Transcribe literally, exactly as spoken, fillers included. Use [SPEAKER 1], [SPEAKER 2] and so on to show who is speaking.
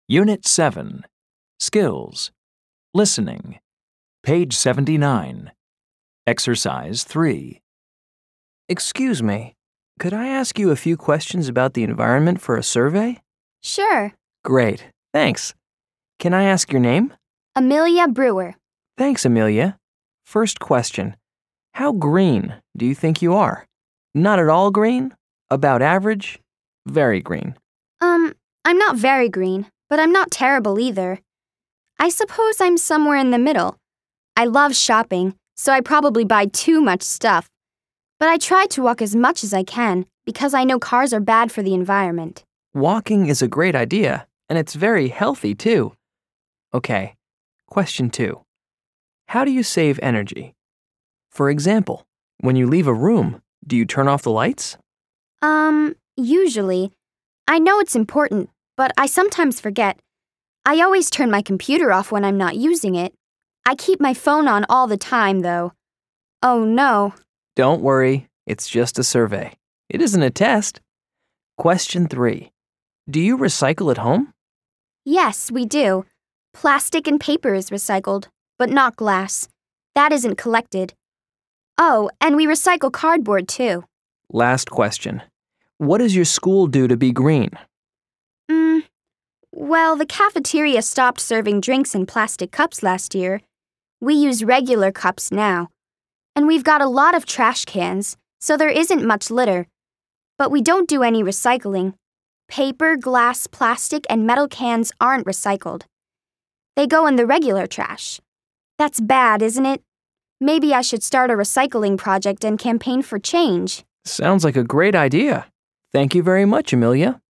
[SPEAKER 1] Unit seven. Skills. Listening. Page seventy-nine. Exercise three.
[SPEAKER 2] Excuse me, could I ask you a few questions about the environment for a survey?
[SPEAKER 3] Sure.
[SPEAKER 2] Great, thanks. Can I ask your name?
[SPEAKER 3] Amelia Brewer.
[SPEAKER 2] Thanks, Amelia. First question. How green do you think you are? Not at all green? About average? Very green.
[SPEAKER 3] Um, I'm not very green, but I'm not terrible either. I suppose I'm somewhere in the middle. I love shopping, so I probably buy too much stuff. But I try to walk as much as I can because I know cars are bad for the environment.
[SPEAKER 2] Walking is a great idea, and it's very healthy too. Okay, question two. How do you save energy? For example, when you leave a room, do you turn off the lights?
[SPEAKER 3] Um, usually. I know it's important, but I sometimes forget. I always turn my computer off when I'm not using it. I keep my phone on all the time, though. Oh no.
[SPEAKER 2] Don't worry, it's just a survey. It isn't a test. Question three. Do you recycle at home?
[SPEAKER 3] Yes, we do. Plastic and paper is recycled, but not glass. That isn't collected. Oh, and we recycle cardboard too.
[SPEAKER 2] Last question. What does your school do to be green?
[SPEAKER 3] Mm, well, the cafeteria stopped serving drinks in plastic cups last year. We use regular cups now. And we've got a lot of trash cans, so there isn't much litter. But we don't do any recycling. Paper, glass, plastic, and metal cans aren't recycled. They go in the regular trash. That's bad, isn't it? Maybe I should start a recycling project and campaign for change.
[SPEAKER 2] Sounds like a great idea. Thank you very much, Amelia.